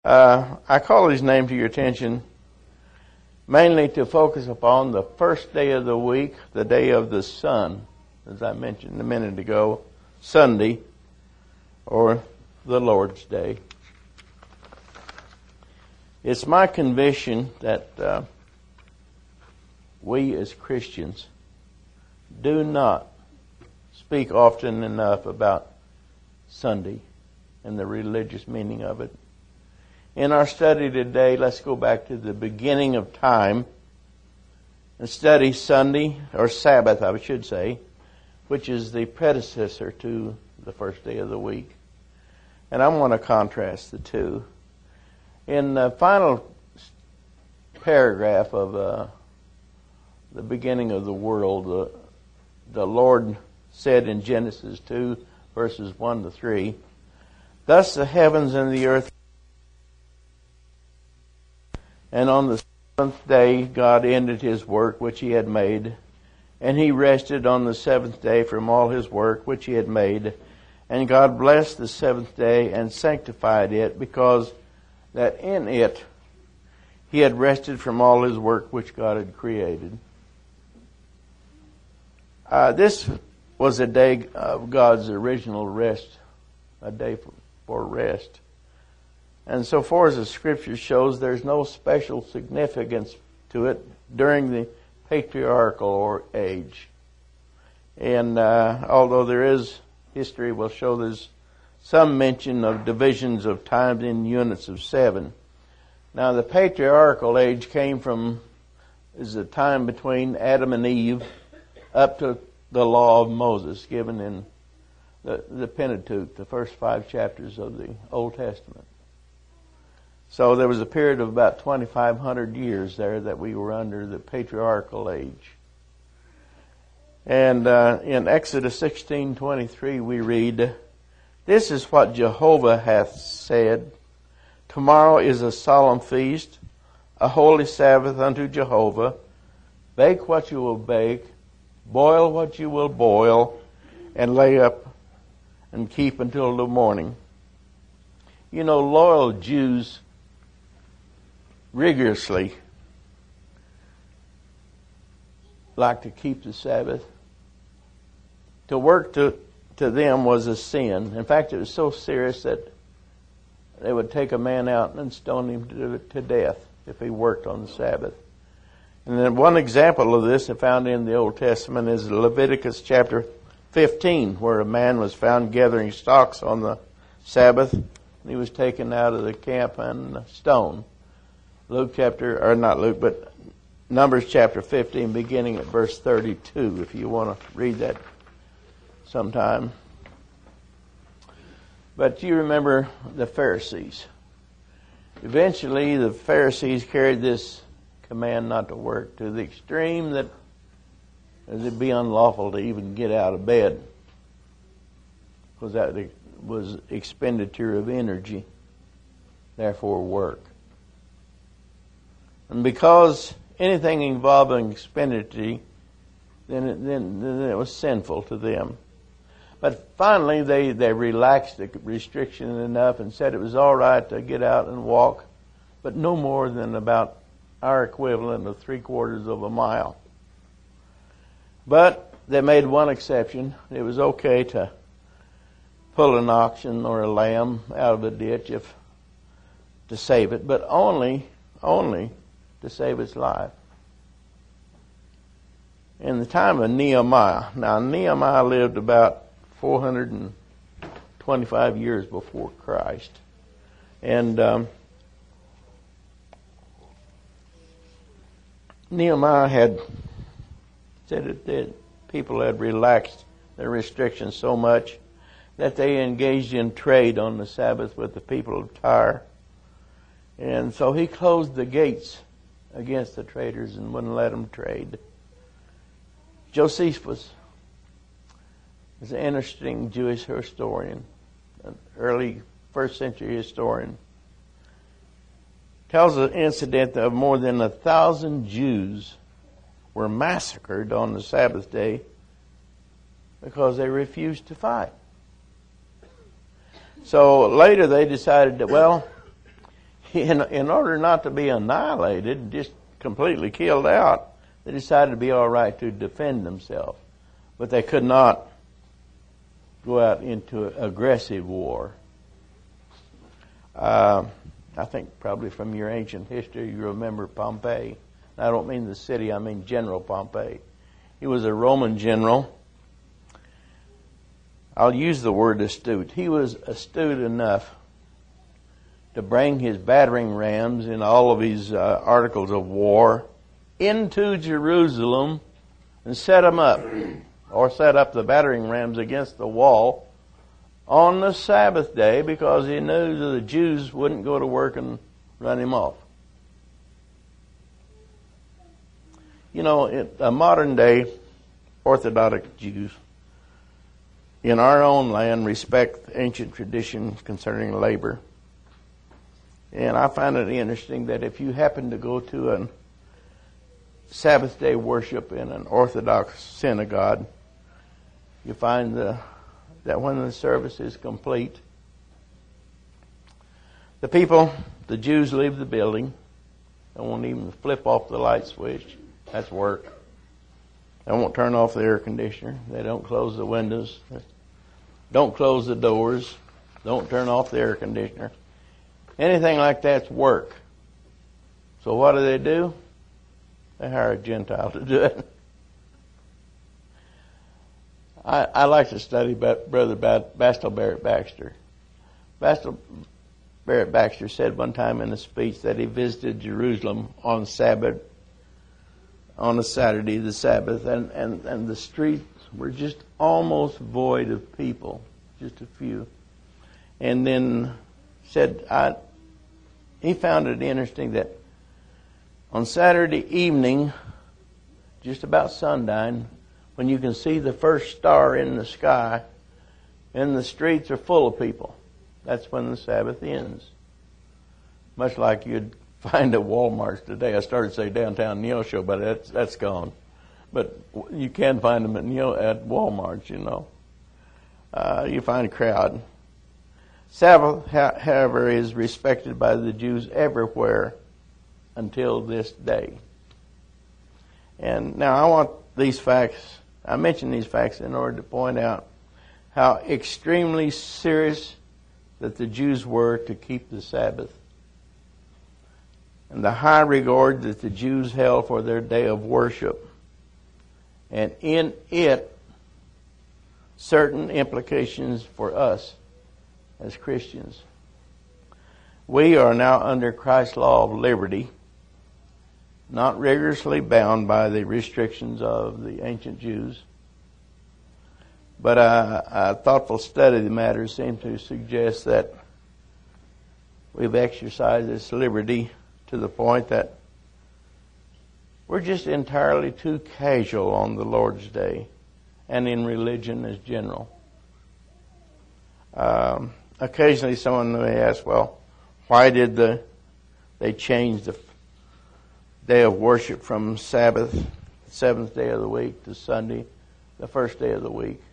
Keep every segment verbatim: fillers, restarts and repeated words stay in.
Uh, I call his name to your attention mainly to focus upon the first day of the week, the day of the sun, as I mentioned a minute ago, Sunday, or the Lord's Day. It's my conviction that uh, we as Christians do not speak often enough about Sunday and the religious meaning of it. In our study today, let's go back to the beginning of time and study Sunday, or Sabbath, I should say, which is the predecessor to the first day of the week. And I want to contrast the two. In the final paragraph of uh, the beginning of the world, the, the Lord said in Genesis two, verses one to three, "Thus the heavens and the earth, and on the seventh day God ended his work which he had made, and he rested on the seventh day from all his work which he had made. And God blessed the seventh day and sanctified it, because that in it he had rested from all his work which God had created." Uh, this was a day of God's original rest, a day for, for rest. And so far as the Scripture shows, there's no special significance to it during the patriarchal or age. And uh, although there is, history will show there's some mention of divisions of time in units of seven. Now the patriarchal age came from, is the time between Adam and Eve up to the law of Moses given in the, the Pentateuch, the first five chapters of the Old Testament. So there was a period of about twenty-five hundred years there that we were under the patriarchal age. And uh, in Exodus sixteen twenty-three we read, "This is what Jehovah hath said, Tomorrow is a solemn feast, a holy Sabbath unto Jehovah. Bake what you will bake, boil what you will boil, and lay up and keep until the morning." You know, loyal Jews rigorously like to keep the Sabbath. To work to, to them was a sin. In fact, it was so serious that they would take a man out and stone him to, to death if he worked on the Sabbath. And then one example of this I found in the Old Testament is Leviticus chapter fifteen, where a man was found gathering stalks on the Sabbath, and he was taken out of the camp and stoned. Luke chapter, or not Luke, but Numbers chapter fifteen, beginning at verse thirty-two, if you want to read that sometime. But you remember the Pharisees. Eventually, the Pharisees carried this command not to work to the extreme that it'd be unlawful to even get out of bed, because that was expenditure of energy, therefore work. And because anything involving expenditure, then it, then, then it was sinful to them. But finally, they, they relaxed the restriction enough and said it was all right to get out and walk, but no more than about our equivalent of three quarters of a mile. But they made one exception. It was okay to pull an oxen or a lamb out of a ditch if to save it, but only, only to save its life. In the time of Nehemiah, now Nehemiah lived about four hundred twenty-five years before Christ, and um, Nehemiah had said that the people had relaxed their restrictions so much that they engaged in trade on the Sabbath with the people of Tyre. And so he closed the gates against the traders and wouldn't let them trade. Josephus is an interesting Jewish historian, an early first century historian. Tells an incident of more than a thousand Jews were massacred on the Sabbath day because they refused to fight. So later they decided that, well, in, in order not to be annihilated, just completely killed out, they decided to be all right to defend themselves. But they could not go out into aggressive war. Uh, I think probably from your ancient history you remember Pompey. I don't mean the city, I mean General Pompey. He was a Roman general. I'll use the word astute. He was astute enough to bring his battering rams and all of his uh, articles of war into Jerusalem and set them up, or set up the battering rams against the wall on the Sabbath day, because he knew that the Jews wouldn't go to work and run him off. You know, it, a modern day Orthodox Jews in our own land respect ancient traditions concerning labor. And I find it interesting that if you happen to go to a Sabbath day worship in an Orthodox synagogue, you find the, that when the service is complete, the people, the Jews, leave the building. They won't even flip off the light switch. That's work. They won't turn off the air conditioner. They don't close the windows. Don't close the doors. Don't turn off the air conditioner. Anything like that's work. So what do they do? They hire a Gentile to do it. I, I like to study Brother Bastel Barrett Baxter. Bastel Barrett Baxter said one time in a speech that he visited Jerusalem on Sabbath, on a Saturday, the Sabbath, and, and, and the streets were just almost void of people, just a few. And then said, I, he found it interesting that on Saturday evening, just about sundown, when you can see the first star in the sky, and the streets are full of people, that's when the Sabbath ends. Much like you'd find at Walmart today. I started to say downtown Neosho, but that's, that's gone. But you can find them at, Neo, at Walmart, you know. Uh, you find a crowd. Sabbath, however, is respected by the Jews everywhere until this day. And now I want these facts, I mention these facts in order to point out how extremely serious that the Jews were to keep the Sabbath, and the high regard that the Jews held for their day of worship, and in it certain implications for us as Christians. We are now under Christ's law of liberty, not rigorously bound by the restrictions of the ancient Jews. But a, a thoughtful study of the matter seems to suggest that we've exercised this liberty to the point that we're just entirely too casual on the Lord's Day and in religion as general. Um, occasionally someone may ask, well, why did the they change the day of worship from Sabbath, the seventh day of the week, to Sunday, the first day of the week?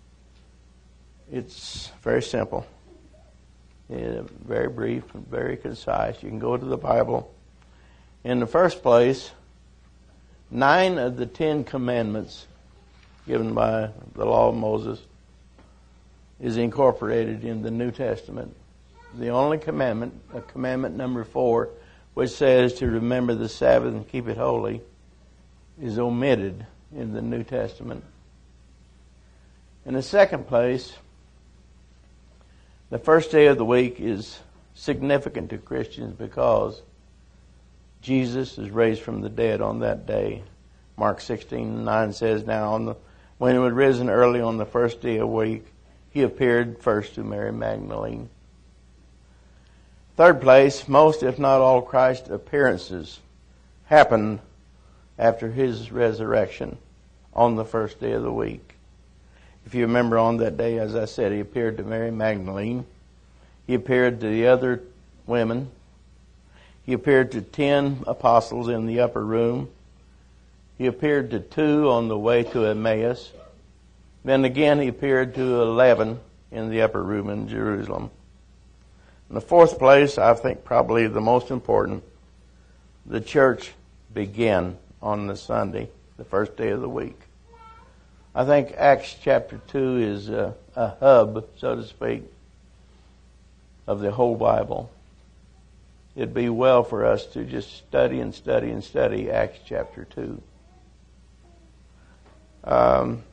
It's very simple. It's very brief and very concise. You can go to the Bible. In the first place, nine of the Ten Commandments given by the law of Moses is incorporated in the New Testament. The only commandment, uh, commandment number four, which says to remember the Sabbath and keep it holy, is omitted in the New Testament. In the second place, the first day of the week is significant to Christians because Jesus is raised from the dead on that day. Mark sixteen nine says, now on the, when he was risen early on the first day of the week, he appeared first to Mary Magdalene. Third place, most if not all Christ's appearances happened after his resurrection on the first day of the week. If you remember, on that day, as I said, he appeared to Mary Magdalene. He appeared to the other women. He appeared to ten apostles in the upper room. He appeared to two on the way to Emmaus. Then again, he appeared to eleven in the upper room in Jerusalem. In the fourth place, I think probably the most important, the church began on the Sunday, the first day of the week. I think Acts chapter two is a, a hub, so to speak, of the whole Bible. It'd be well for us to just study and study and study Acts chapter two. Um,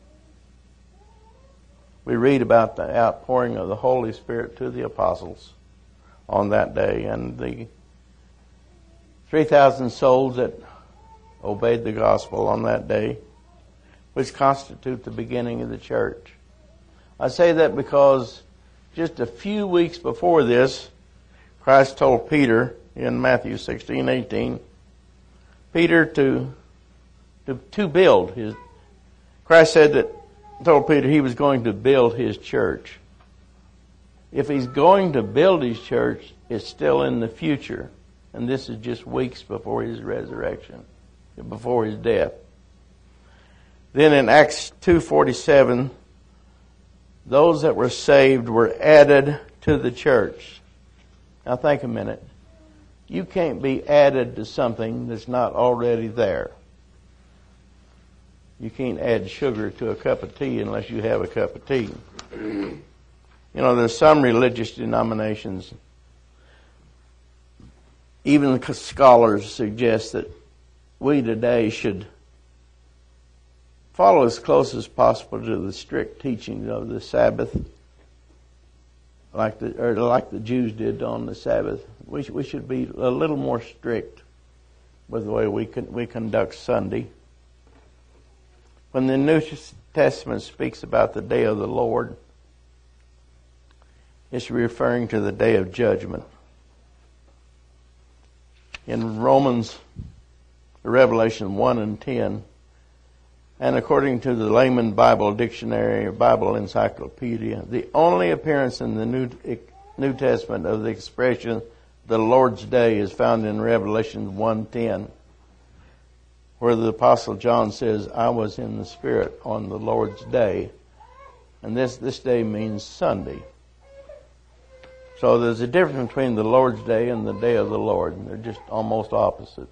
we read about the outpouring of the Holy Spirit to the apostles on that day, and the three thousand souls that obeyed the gospel on that day, which constitute the beginning of the church. I say that because just a few weeks before this, Christ told Peter in Matthew sixteen eighteen, Peter to, to to build his. Christ said that told Peter he was going to build his church. If he's going to build his church, it's still in the future, and this is just weeks before his resurrection, before his death. Then in Acts two forty-seven, those that were saved were added to the church. Now think a minute. You can't be added to something that's not already there. You can't add sugar to a cup of tea unless you have a cup of tea. You know, there's some religious denominations, even scholars suggest that we today should follow as close as possible to the strict teachings of the Sabbath, like the or like the Jews did on the Sabbath. We we should be a little more strict with the way we con, we conduct Sunday. When the New Testament speaks about the day of the Lord, it's referring to the day of judgment. In Romans, Revelation one and ten, and according to the Layman Bible Dictionary or Bible Encyclopedia, the only appearance in the New, New Testament of the expression the Lord's Day is found in Revelation one ten, where the Apostle John says, I was in the Spirit on the Lord's Day. And this, this day means Sunday. So there's a difference between the Lord's Day and the day of the Lord. They're just almost opposite.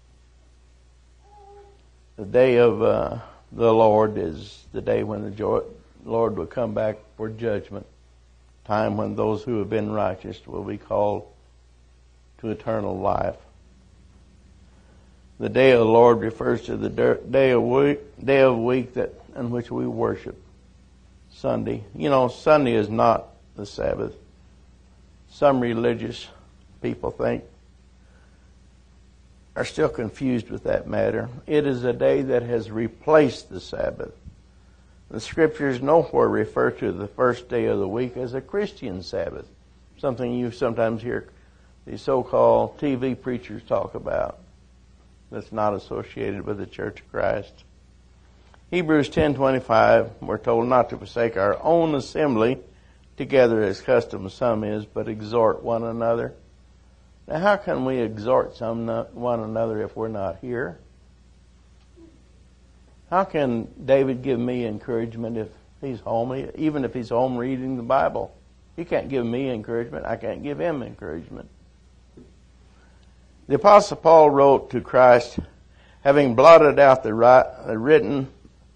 The day of uh, the Lord is the day when the joy, Lord will come back for judgment. Time when those who have been righteous will be called to eternal life. The day of the Lord refers to the day of week, day of week that in which we worship. Sunday. You know, Sunday is not the Sabbath. Some religious people think are still confused with that matter. It is a day that has replaced the Sabbath. The Scriptures nowhere refer to the first day of the week as a Christian Sabbath, something you sometimes hear the so-called T V preachers talk about that's not associated with the Church of Christ. Hebrews ten twenty-five, we're told not to forsake our own assembly together as custom some is, but exhort one another. Now, how can we exhort some one another if we're not here? How can David give me encouragement if he's home, even if he's home reading the Bible? He can't give me encouragement. I can't give him encouragement. The Apostle Paul wrote to Christ, having blotted out the written,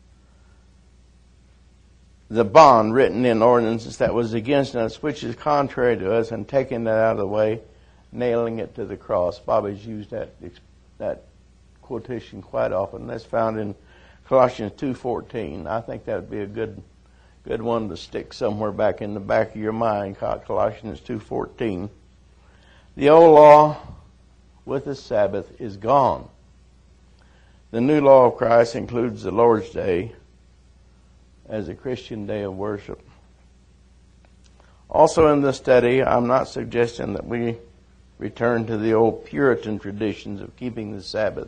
the bond written in ordinances that was against us, which is contrary to us, and taking that out of the way, nailing it to the cross. Bobby's used that that quotation quite often. That's found in Colossians two fourteen. I think that would be a good good one to stick somewhere back in the back of your mind. Colossians two fourteen. The old law with the Sabbath is gone. The new law of Christ includes the Lord's Day as a Christian day of worship. Also in this study, I'm not suggesting that we return to the old Puritan traditions of keeping the Sabbath.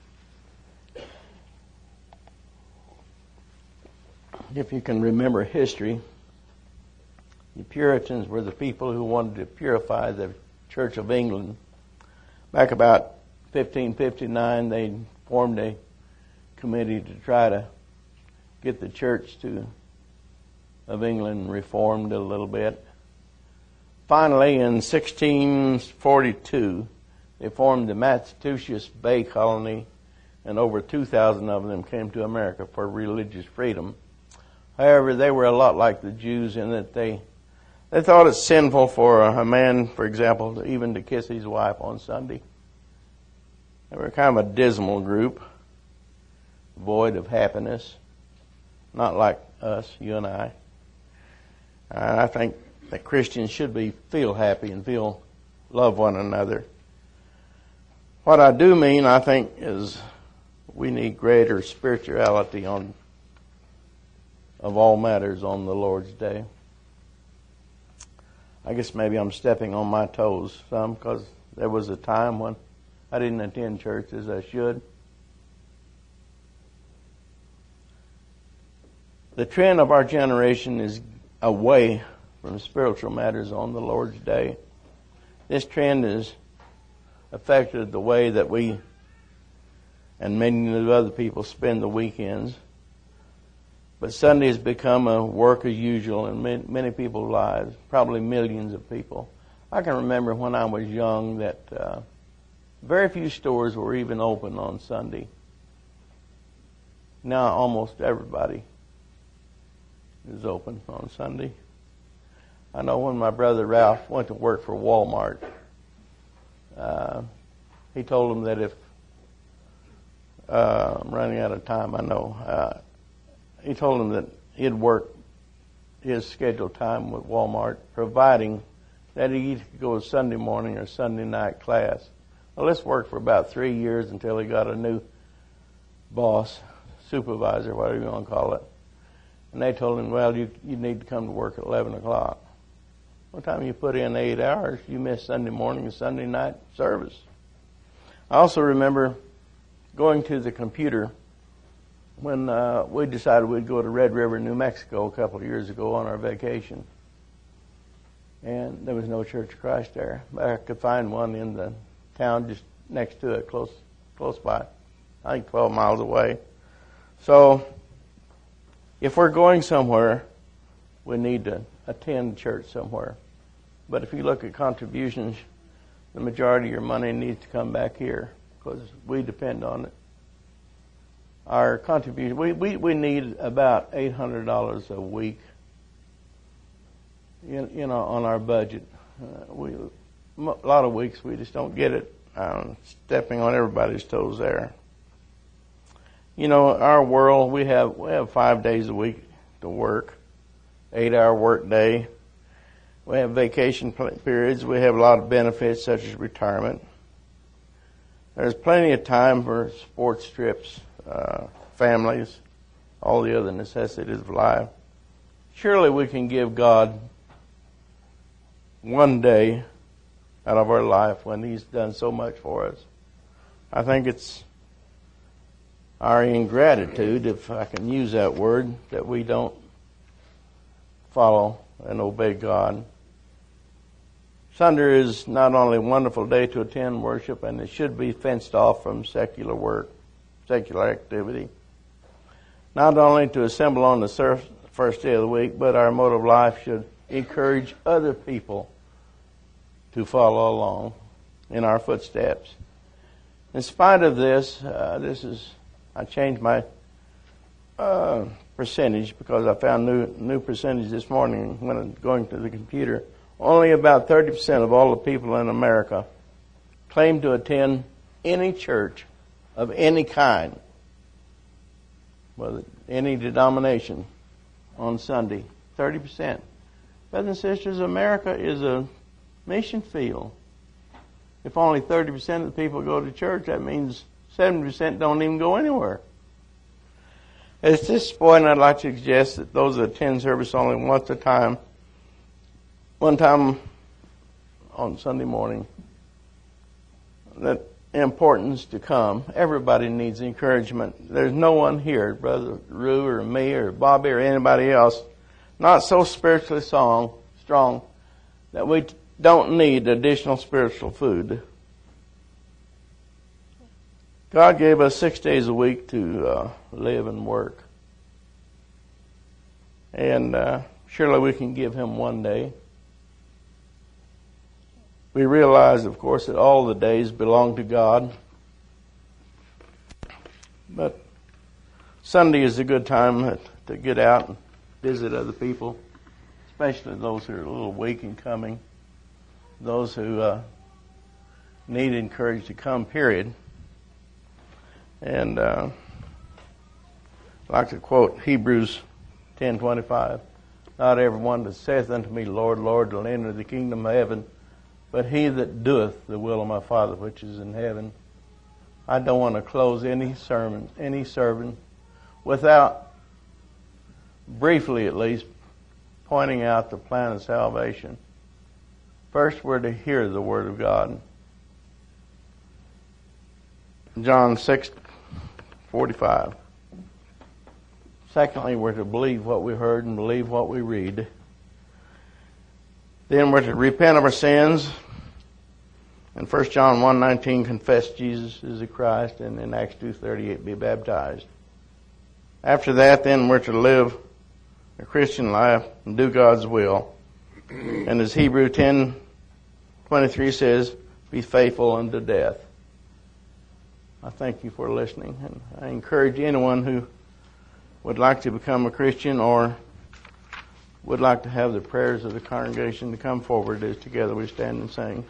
If you can remember history, the Puritans were the people who wanted to purify the Church of England. Back about fifteen fifty-nine, they formed a committee to try to get the Church to of England reformed a little bit. finally, in sixteen forty-two, they formed the Massachusetts Bay Colony, and over two thousand of them came to America for religious freedom. However, they were a lot like the Jews in that they they thought it sinful for a man, for example, to, even to kiss his wife on Sunday. They were kind of a dismal group, void of happiness, not like us, you and I. And I think that Christians should be feel happy and feel love one another. What I do mean, I think, is we need greater spirituality on of all matters on the Lord's Day. I guess maybe I'm stepping on my toes some, because there was a time when I didn't attend church as I should. The trend of our generation is away from spiritual matters on the Lord's Day. This trend has affected the way that we and many of other people spend the weekends. But Sunday has become a work as usual in many, many people's lives, probably millions of people. I can remember when I was young that uh, very few stores were even open on Sunday. Now almost everybody is open on Sunday. I know when my brother Ralph went to work for Walmart, uh, he told them that if, uh, I'm running out of time, I know, uh, he told them that he'd work his scheduled time with Walmart, providing that he could go to Sunday morning or Sunday night class. Well, this worked for about three years until he got a new boss, supervisor, whatever you want to call it. And they told him, well, you you need to come to work at eleven o'clock. By the time you put in eight hours, you miss Sunday morning and Sunday night service. I also remember going to the computer when uh, we decided we'd go to Red River, New Mexico a couple of years ago on our vacation. And there was no Church of Christ there. But I could find one in the town just next to it, close close by, I think twelve miles away. So if we're going somewhere, we need to attend church somewhere. But if you look at contributions, the majority of your money needs to come back here because we depend on it. Our contribution, we, we, we need about eight hundred dollars a week, you, you know, on our budget. Uh, we a lot of weeks we just don't get it. I'm stepping on everybody's toes there. You know, our world, we have we have five days a week to work, eight-hour work day. We have vacation periods. We have a lot of benefits such as retirement. There's plenty of time for sports trips, uh, families, all the other necessities of life. Surely we can give God one day out of our life when He's done so much for us. I think it's our ingratitude, if I can use that word, that we don't follow and obey God. Sunday is not only a wonderful day to attend worship, and it should be fenced off from secular work, secular activity. Not only to assemble on the first day of the week, but our mode of life should encourage other people to follow along in our footsteps. In spite of this, uh, this is, I changed my uh, percentage because I found new new percentage this morning when I'm going to the computer. Only about thirty percent of all the people in America claim to attend any church of any kind, whether any denomination, on Sunday. thirty percent. Brothers and sisters, America is a mission field. If only thirty percent of the people go to church, that means seventy percent don't even go anywhere. At this point, I'd like to suggest that those that attend service only once a time, one time on Sunday morning, that importance to come. Everybody needs encouragement. There's no one here, Brother Rue or me or Bobby or anybody else, not so spiritually strong, strong that we don't need additional spiritual food. God gave us six days a week to uh, live and work. And uh, surely we can give Him one day. We realize, of course, that all the days belong to God. But Sunday is a good time to get out and visit other people, especially those who are a little weak in coming, those who uh, need encouraged to come, period. And uh, I'd like to quote Hebrews ten twenty-five. Not everyone that saith unto me, Lord, Lord, will enter the kingdom of heaven, but he that doeth the will of my Father which is in heaven. I don't want to close any sermon, any sermon, without briefly at least pointing out the plan of salvation. First, we're to hear the Word of God. John six forty-five. Secondly, we're to believe what we heard and believe what we read. Then we're to repent of our sins. In First John one nineteen, confess Jesus is the Christ, and in Acts two thirty-eight, be baptized. After that, then we're to live a Christian life and do God's will. And as Hebrews ten twenty-three says, be faithful unto death. I thank you for listening, and I encourage anyone who would like to become a Christian or would like to have the prayers of the congregation to come forward as together we stand and sing.